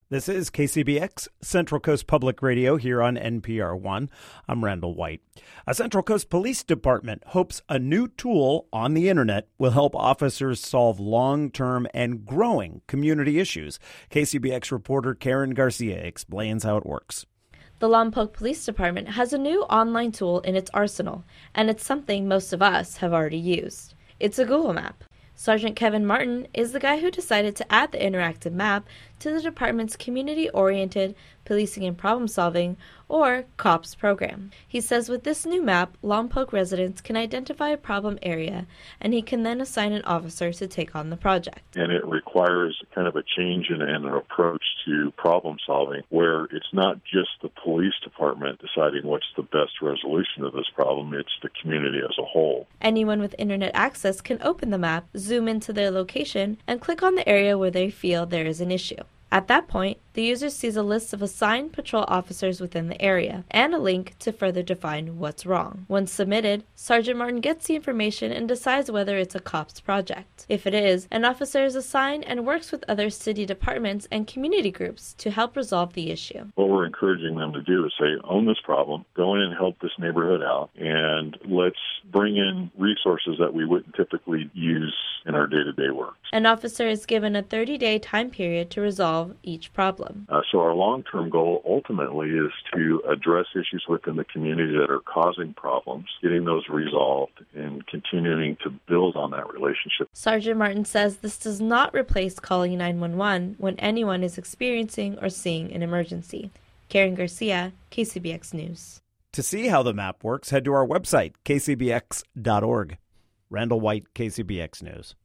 This is KCBX, Central Coast Public Radio, here on NPR One. I'm Randall White. A Central Coast Police Department hopes a new tool on the internet will help officers solve long-term and growing community issues. KCBX reporter Karen Garcia explains how it works. The Lompoc Police Department has a new online tool in its arsenal, and it's something most of us have already used. It's a Google map. Sergeant Kevin Martin is the guy who decided to add the interactive map to the department's community-oriented policing and problem-solving, or COPS program. He says with this new map, Lompoc residents can identify a problem area, and he can then assign an officer to take on the project. And it requires kind of a change in an approach to problem-solving, where it's not just the police department deciding what's the best resolution of this problem, it's the community as a whole. Anyone with internet access can open the map, zoom into their location, and click on the area where they feel there is an issue. At that point, the user sees a list of assigned patrol officers within the area and a link to further define what's wrong. Once submitted, Sergeant Martin gets the information and decides whether it's a COPS project. If it is, an officer is assigned and works with other city departments and community groups to help resolve the issue. What we're encouraging them to do is say, own this problem, go in and help this neighborhood out, and let's bring in resources that we wouldn't typically use in our day-to-day work. An officer is given a 30-day time period to resolve each problem. So our long-term goal ultimately is to address issues within the community that are causing problems, getting those resolved, and continuing to build on that relationship. Sergeant Martin says this does not replace calling 911 when anyone is experiencing or seeing an emergency. Karen Garcia, KCBX News. To see how the map works, head to our website, kcbx.org. Randall White, KCBX News.